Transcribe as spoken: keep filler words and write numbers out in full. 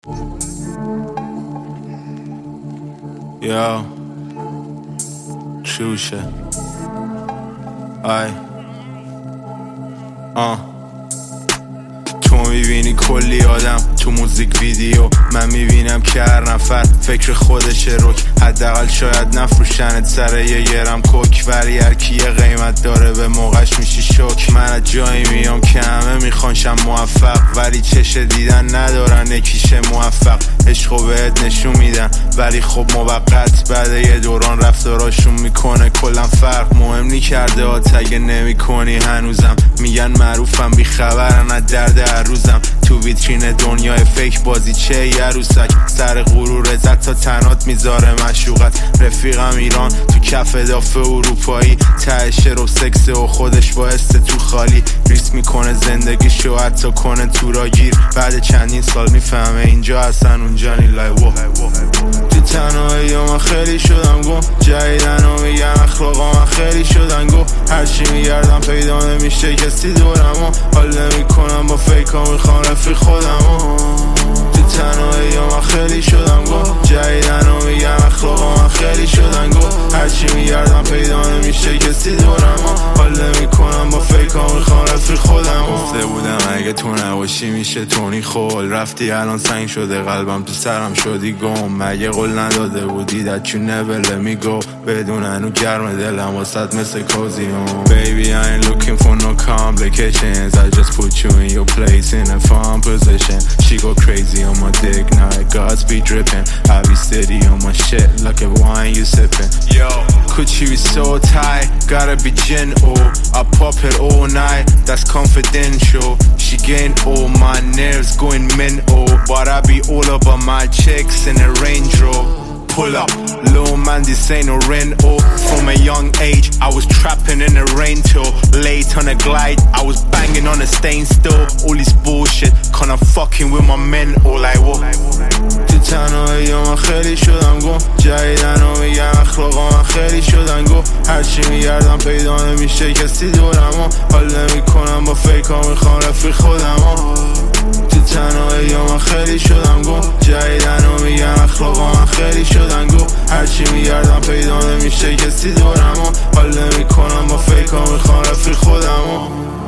Yo, true shit. آی آه تو میبینی کلی آدم تو موزیک ویدیو، من میبینم که هر نفر فکر خودشه رک. حداقل شاید نفروشنت سر یه گرم کوک، ولی هر کی یه قیمت داره به موقعش میشی شک. من از جایی میام که همه میخوانشم موفق، ولی چش دیدن ندارن یکیشه موفق. عشقو بهت نشون میدن ولی خب موقت، بعد یه دوران رفتاراشون میکنه کلا فرق. مهم نی کرده ها تگه نمی کنی هنوزم، میگن معروفم بیخبرن از درد هر روزم. تو ویترین دنیای فیک بازی چه یه عروسک، سر غرورت تا تنات میذاره مشوقت. رفیقم ایران تو کف داف اروپایی، تهش رو سکس و خودش باعث تو خالی. ریس میکنه زندگیشو حتی کنه تو را گیر، بعد چندین سال میفهمه اینجا اصلا اونجا نی. لای وو تو تنهایی من خیلی شدم گم، جدیدن و میگم اخلاقا من خیلی شدن گو. هرچی میگردم پیدا نمیشه کسی دورم و حال نمیکنم با فیکا، میخوام رفیق خودم. تو تنهایی من خیلی شدم گم، جدیدن و میگم اخلاقا من خیلی شدن گو. هرچی میگردم پیدا نمیشه کسی دورم و حال نمیکنم با فیکا، میخوام رفیق خودم. گفته بودم اگه تو نباشی میشه تونی خول، رفتی الان سنگ شده قلبم تو سرم شدی گم. مگه قول نداده بودی that you never let me go، بدون هنو گرم دلم واسد مثل کوزی هم. Baby I ain't looking for no complications, I just put you in your place in a fun position. She go crazy on my dick, now God's be dripping. I be steady on my shit like a wine you sipping. Yo, Coochie be so tight, gotta be gin oh. I pop it all night, that's confidential. She gain all my nerves going mental, but I be all over my chicks in a Range Rover. Pull up, little man, this ain't no rental. From a young age, I was trapping in the rain till late on a glide. I was banging on a stain still. All this bullshit, kinda fucking with my mental. Like what? تو تنهایی من خیلی شدم گم، جدیدن و میگم اخلاقا من خیلی شدن گو. هرچی میگردم پیدا نمیشه کسی دورم و حال نمیکنم با فیکا، میخوام رفیق خودم. تو تنهایی من خیلی شدم گم، جدیدن و میگم اخلاقا من خیلی شدن گو. هرچی میگردم پیدا نمیشه کسی دورم و حال نمیکنم با فیکا، میخوام رفیق خودم.